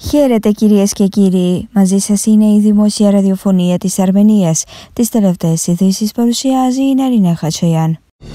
Χαίρετε κυρίες και κύριοι, μαζί σας είναι η Δημόσια Ραδιοφωνία της Αρμενίας. Τις τελευταίες ειδήσεις παρουσιάζει η Ναρίνα Χατσογιάν.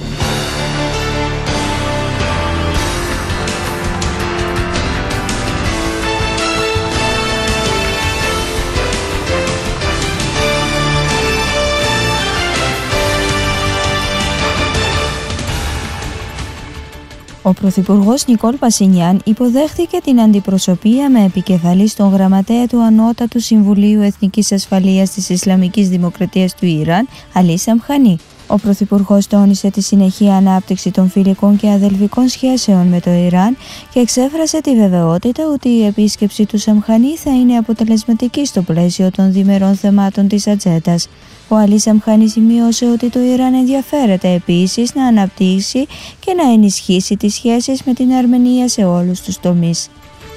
Ο Πρωθυπουργός Νικόλ Πασινιάν υποδέχθηκε την αντιπροσωπεία με επικεφαλή στον γραμματέα του Ανώτατου Συμβουλίου Εθνικής Ασφαλείας της Ισλαμικής Δημοκρατίας του Ιράν, Αλή Σαμχανή. Ο Πρωθυπουργός τόνισε τη συνεχή ανάπτυξη των φιλικών και αδελφικών σχέσεων με το Ιράν και εξέφρασε τη βεβαιότητα ότι η επίσκεψη του Σαμχανή θα είναι αποτελεσματική στο πλαίσιο των διμερών θεμάτων της ατζέντας. Ο Αλή Σαμχανή σημείωσε ότι το Ιράν ενδιαφέρεται επίσης να αναπτύξει και να ενισχύσει τις σχέσεις με την Αρμενία σε όλους τους τομείς.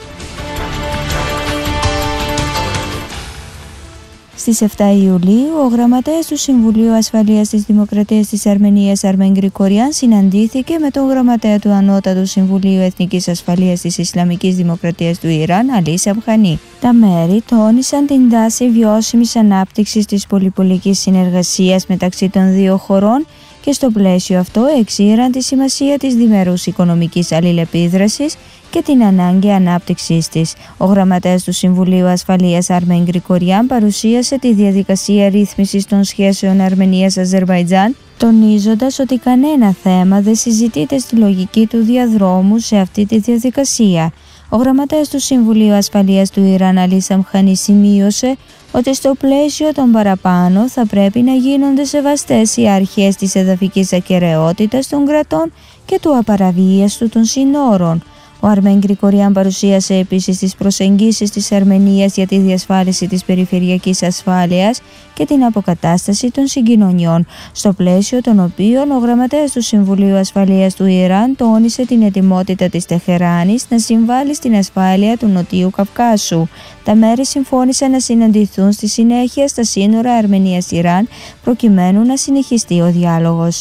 Στις 7 Ιουλίου, ο γραμματέας του Συμβουλίου Ασφαλείας της Δημοκρατίας της Αρμενίας, Αρμέν Γκρικοριάν, συναντήθηκε με τον γραμματέα του Ανώτατου Συμβουλίου Εθνικής Ασφαλείας της Ισλαμικής Δημοκρατίας του Ιράν, Αλή Σαμχανή. Τα μέρη τόνισαν την τάση βιώσιμης ανάπτυξης της πολυπολικής συνεργασίας μεταξύ των δύο χωρών και στο πλαίσιο αυτό εξήραν τη σημασία της διμερούς οικονομικής αλληλεπίδρασης και την ανάγκη ανάπτυξής της. Ο γραμματέας του Συμβουλίου Ασφαλείας Αρμέν Γκρικοριάν παρουσίασε τη διαδικασία ρύθμισης των σχέσεων Αρμενίας-Αζερβαϊτζάν, τονίζοντας ότι κανένα θέμα δεν συζητείται στη λογική του διαδρόμου σε αυτή τη διαδικασία. Ο γραμματέας του Συμβουλίου Ασφαλείας του Ιράν, Αλή Σαμχανή, σημείωσε ότι στο πλαίσιο των παραπάνω θα πρέπει να γίνονται σεβαστές οι αρχές της εδαφικής ακεραιότητας των κρατών και του απαραβίαστου των συνόρων. Ο Αρμέν Γκρικοριάν παρουσίασε επίσης τις προσεγγίσεις της Αρμενίας για τη διασφάλιση της περιφερειακής ασφάλειας και την αποκατάσταση των συγκοινωνιών, στο πλαίσιο των οποίων ο γραμματέας του Συμβουλίου Ασφαλείας του Ιράν τόνισε την ετοιμότητα της Τεχεράνης να συμβάλλει στην ασφάλεια του Νοτιού Καυκάσου. Τα μέρη συμφώνησαν να συναντηθούν στη συνέχεια στα σύνορα Αρμενίας-Ιράν προκειμένου να συνεχιστεί ο διάλογος.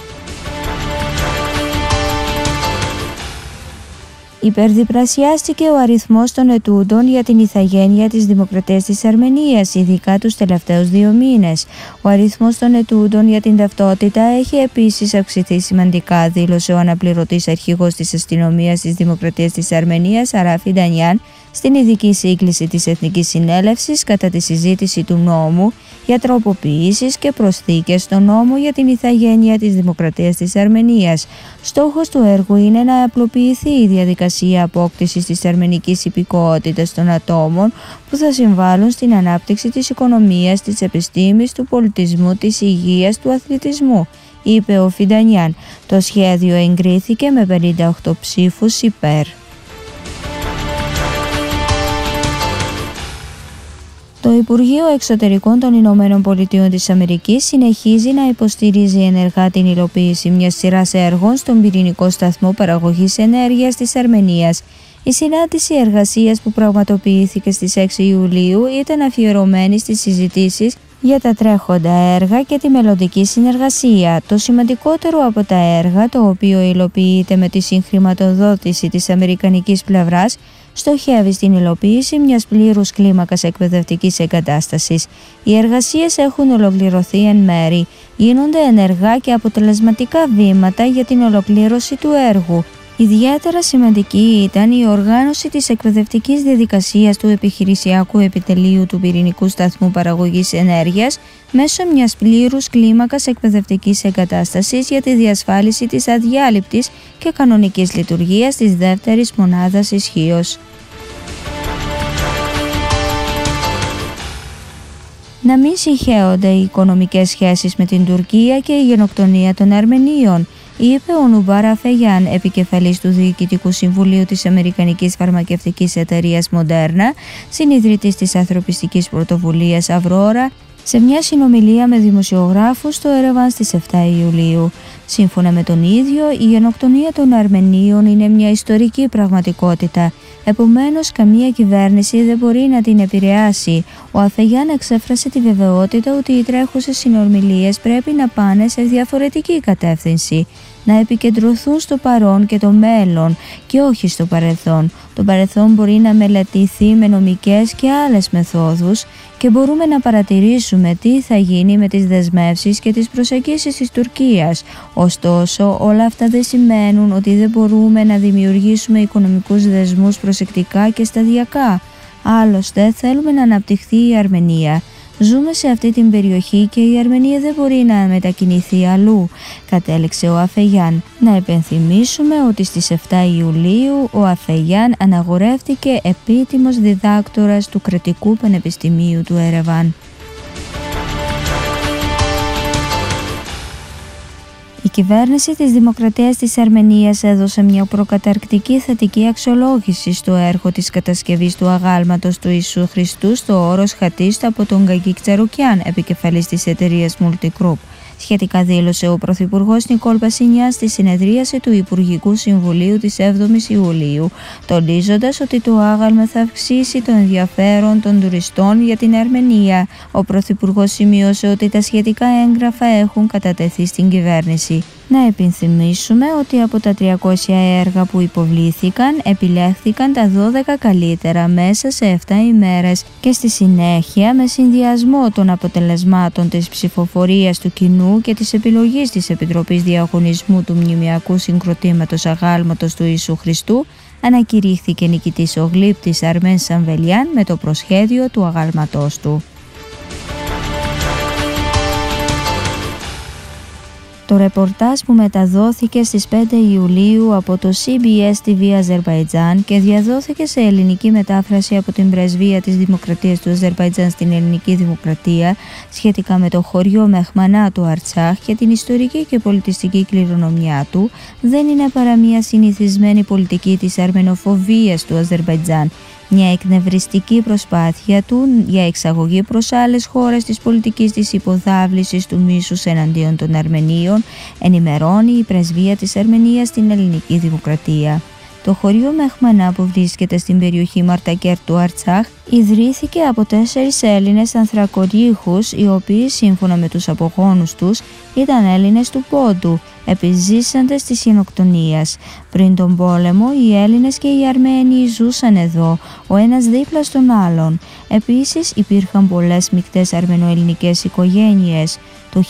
Υπερδιπλασιάστηκε ο αριθμός των ετούντων για την ηθαγένεια της Δημοκρατίας της Αρμενίας, ειδικά τους τελευταίους 2 μήνες. Ο αριθμός των ετούντων για την ταυτότητα έχει επίσης αυξηθεί σημαντικά, δήλωσε ο αναπληρωτής αρχηγός της αστυνομίας της Δημοκρατίας της Αρμενίας, Αράφι Ντανιάν, στην ειδική σύγκληση της Εθνικής Συνέλευσης κατά τη συζήτηση του νόμου για τροποποιήσεις και προσθήκες στο νόμο για την ηθαγένεια της Δημοκρατίας της Αρμενίας. Στόχος του έργου είναι να απλοποιηθεί η διαδικασία απόκτησης της αρμενικής υπηκοότητας των ατόμων που θα συμβάλλουν στην ανάπτυξη της οικονομίας, της επιστήμης, του πολιτισμού, της υγείας, του αθλητισμού, είπε ο Φιντανιάν. Το σχέδιο εγκρίθηκε με 58 ψήφους υπέρ. Το Υπουργείο Εξωτερικών των Ηνωμένων Πολιτειών της Αμερικής συνεχίζει να υποστηρίζει ενεργά την υλοποίηση μιας σειράς έργων στον πυρηνικό σταθμό παραγωγής ενέργειας της Αρμενίας. Η συνάντηση εργασίας που πραγματοποιήθηκε στις 6 Ιουλίου ήταν αφιερωμένη στις συζητήσεις για τα τρέχοντα έργα και τη μελλοντική συνεργασία. Το σημαντικότερο από τα έργα, το οποίο υλοποιείται με τη συγχρηματοδότηση της αμερικανικής πλευράς, στοχεύει στην υλοποίηση μιας πλήρους κλίμακας εκπαιδευτικής εγκατάστασης. Οι εργασίες έχουν ολοκληρωθεί εν μέρη. Γίνονται ενεργά και αποτελεσματικά βήματα για την ολοκλήρωση του έργου. Ιδιαίτερα σημαντική ήταν η οργάνωση της εκπαιδευτικής διαδικασίας του επιχειρησιακού επιτελείου του πυρηνικού σταθμού παραγωγής ενέργειας μέσω μιας πλήρους κλίμακας εκπαιδευτικής εγκατάστασης για τη διασφάλιση της αδιάλειπτης και κανονικής λειτουργίας της δεύτερης μονάδας ισχύως. Να μην συγχέονται οι οικονομικές σχέσεις με την Τουρκία και η γενοκτονία των Αρμενίων, είπε ο Νουμπάρ Αφεγιάν, επικεφαλής του Διοικητικού Συμβουλίου της Αμερικανικής Φαρμακευτικής Εταιρείας Μοντέρνα, συνιδρυτής της ανθρωπιστικής πρωτοβουλίας Αυρόρα, σε μια συνομιλία με δημοσιογράφους στο Ερεβάν στις 7 Ιουλίου. Σύμφωνα με τον ίδιο, η γενοκτονία των Αρμενίων είναι μια ιστορική πραγματικότητα. Επομένως, καμία κυβέρνηση δεν μπορεί να την επηρεάσει. Ο Αφεγιάν εξέφρασε τη βεβαιότητα ότι οι τρέχουσες συνομιλίες πρέπει να πάνε σε διαφορετική κατεύθυνση. να επικεντρωθούν στο παρόν και το μέλλον και όχι στο παρελθόν. Το παρελθόν μπορεί να μελετηθεί με νομικές και άλλες μεθόδους και μπορούμε να παρατηρήσουμε τι θα γίνει με τις δεσμεύσεις και τις προσεγγίσεις της Τουρκίας. Ωστόσο, όλα αυτά δεν σημαίνουν ότι δεν μπορούμε να δημιουργήσουμε οικονομικούς δεσμούς προσεκτικά και σταδιακά. Άλλωστε, θέλουμε να αναπτυχθεί η Αρμενία. Ζούμε σε αυτή την περιοχή και η Αρμενία δεν μπορεί να μετακινηθεί αλλού, κατέληξε ο Αφεγιάν. Να επενθυμίσουμε ότι στις 7 Ιουλίου ο Αφεγιάν αναγορεύτηκε επίτιμος διδάκτορας του Κρατικού Πανεπιστημίου του Ερεβάν. Η κυβέρνηση της Δημοκρατίας της Αρμενίας έδωσε μια προκαταρκτική θετική αξιολόγηση στο έργο της κατασκευής του αγάλματος του Ιησού Χριστού στο όρος Χατίστ από τον Γκαγίκ Τσαρουκιάν, επικεφαλής της εταιρείας Multigroup. Σχετικά δήλωσε ο Πρωθυπουργός Νικόλ Πασινιάν στη συνεδρίαση του Υπουργικού Συμβουλίου της 7ης Ιουλίου, τονίζοντας ότι το άγαλμα θα αυξήσει το ενδιαφέρον των τουριστών για την Αρμενία. Ο Πρωθυπουργός σημείωσε ότι τα σχετικά έγγραφα έχουν κατατεθεί στην κυβέρνηση. Να επενθυμίσουμε ότι από τα 300 έργα που υποβλήθηκαν, επιλέχθηκαν τα 12 καλύτερα μέσα σε 7 ημέρες και στη συνέχεια, με συνδυασμό των αποτελεσμάτων της ψηφοφορίας του κοινού και της επιλογής της Επιτροπής Διαγωνισμού του Μνημειακού Συγκροτήματος Αγάλματος του Ιησού Χριστού, ανακηρύχθηκε νικητής ο γλύπτης Αρμέν Σαμβελιάν με το προσχέδιο του αγάλματός του. Το ρεπορτάζ που μεταδόθηκε στις 5 Ιουλίου από το CBS TV Αζερβαϊτζάν και διαδόθηκε σε ελληνική μετάφραση από την Πρεσβεία της Δημοκρατίας του Αζερβαϊτζάν στην Ελληνική Δημοκρατία σχετικά με το χωριό Μεχμανά του Αρτσάχ και την ιστορική και πολιτιστική κληρονομιά του, δεν είναι παρά μια συνηθισμένη πολιτική της αρμενοφοβίας του Αζερβαϊτζάν. Μια εκνευριστική προσπάθεια του για εξαγωγή προς άλλες χώρες της πολιτικής της υποδάβλησης του μίσους εναντίον των Αρμενίων, ενημερώνει η Πρεσβεία της Αρμενίας στην Ελληνική Δημοκρατία. Το χωριό Μεχμανά, που βρίσκεται στην περιοχή Μαρτακέρ του Αρτσάχ, ιδρύθηκε από 4 Έλληνες ανθρακορίχους, οι οποίοι σύμφωνα με τους απογόνους τους ήταν Έλληνες του Πόντου, επιζήσαντες της γενοκτονίας. Πριν τον πόλεμο, οι Έλληνες και οι Αρμένοι ζούσαν εδώ, ο ένας δίπλα στον άλλον. Επίσης υπήρχαν πολλές μεικτές αρμενοελληνικές οικογένειες. Το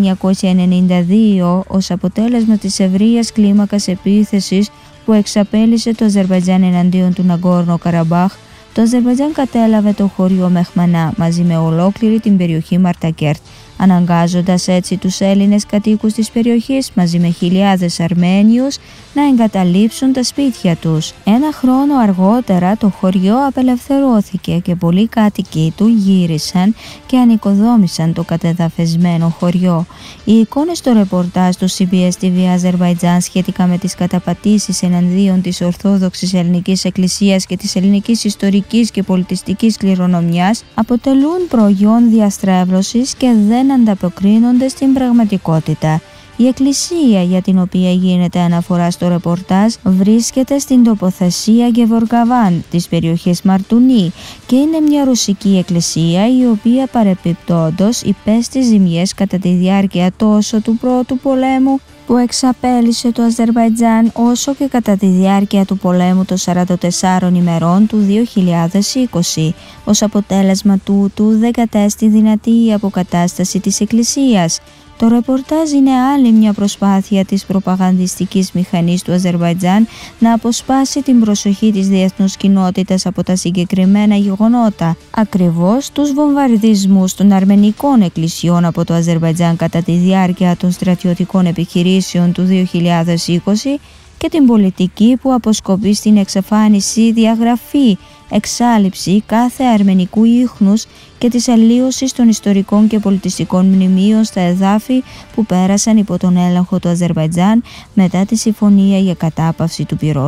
1992, ως αποτέλεσμα της ευρείας κλίμακας επίθεσης που εξαπέλυσε το Αζερβαϊτζάν εναντίον του Ναγκόρνο Καραμπάχ, το Αζερβαϊτζάν κατέλαβε το χωριό Μεχμανά μαζί με ολόκληρη την περιοχή Μαρτακέρτ, αναγκάζοντας έτσι τους Έλληνες κατοίκους της περιοχής μαζί με χιλιάδες Αρμένιους να εγκαταλείψουν τα σπίτια τους. Ένα χρόνο αργότερα το χωριό απελευθερώθηκε και πολλοί κάτοικοι του γύρισαν και ανοικοδόμησαν το κατεδαφεσμένο χωριό. Οι εικόνες στο ρεπορτάζ του CBS TV Αζερβαϊτζάν σχετικά με τις καταπατήσεις εναντίον της Ορθόδοξης Ελληνικής Εκκλησίας και της ελληνικής ιστορικής και πολιτιστικής κληρονομιάς αποτελούν προϊόν διαστρέβλωσης και δεν ανταποκρίνονται στην πραγματικότητα. Η εκκλησία για την οποία γίνεται αναφορά στο ρεπορτάζ βρίσκεται στην τοποθεσία Γεβοργαβάν της περιοχής Μαρτουνί και είναι μια ρωσική εκκλησία η οποία παρεπιπτόντως υπέστη ζημιές κατά τη διάρκεια τόσο του Πρώτου Πολέμου που εξαπέλυσε το Αζερβαϊτζάν όσο και κατά τη διάρκεια του πολέμου των 44 ημερών του 2020. Ως αποτέλεσμα τούτου δεν κατέστη δυνατή η αποκατάσταση της εκκλησίας. Το ρεπορτάζ είναι άλλη μια προσπάθεια της προπαγανδιστικής μηχανής του Αζερβαϊτζάν να αποσπάσει την προσοχή της διεθνούς κοινότητας από τα συγκεκριμένα γεγονότα. Ακριβώς τους βομβαρδισμούς των αρμενικών εκκλησιών από το Αζερβαϊτζάν κατά τη διάρκεια των στρατιωτικών επιχειρήσεων του 2020 και την πολιτική που αποσκοπεί στην εξαφάνιση, διαγραφή, εξάλειψη κάθε αρμενικού ίχνους και της αλλίωσης των ιστορικών και πολιτιστικών μνημείων στα εδάφη που πέρασαν υπό τον έλεγχο του Αζερβαϊτζάν μετά τη συμφωνία για κατάπαυση του πυρός.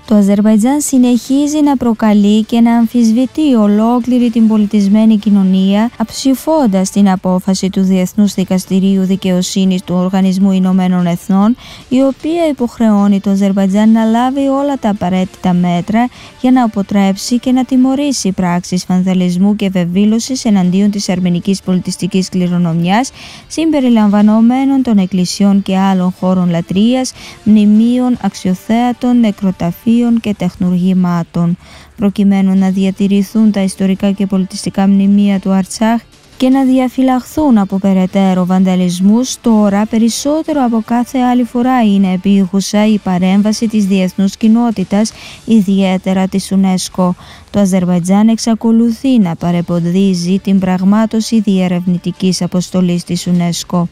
Το Αζερβαϊτζάν συνεχίζει να προκαλεί και να αμφισβητεί ολόκληρη την πολιτισμένη κοινωνία, αψηφώντας την απόφαση του Διεθνούς Δικαστηρίου Δικαιοσύνης του Οργανισμού Ηνωμένων Εθνών, η οποία υποχρεώνει το Αζερβαϊτζάν να λάβει όλα τα απαραίτητα μέτρα για να αποτρέψει και να τιμωρήσει πράξεις βανδαλισμού και βεβήλωσης εναντίον της αρμενικής πολιτιστικής κληρονομιάς, συμπεριλαμβανομένων των εκκλησιών και άλλων χώρων λατρείας, μνημείων, αξιοθέατων, νεκροταφείων και τεχνουργημάτων, προκειμένου να διατηρηθούν τα ιστορικά και πολιτιστικά μνημεία του Αρτσάχ και να διαφυλαχθούν από περαιτέρω βανδαλισμούς. Τώρα περισσότερο από κάθε άλλη φορά είναι επίγουσα η παρέμβαση της διεθνούς κοινότητας, ιδιαίτερα της UNESCO. Το Αζερβαϊτζάν εξακολουθεί να παρεμποδίζει την πραγμάτωση διερευνητικής αποστολής της UNESCO.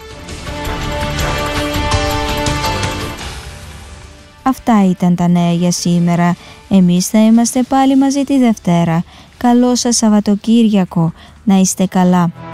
Αυτά ήταν τα νέα για σήμερα. Εμείς θα είμαστε πάλι μαζί τη Δευτέρα. Καλό σας Σαββατοκύριακο. Να είστε καλά.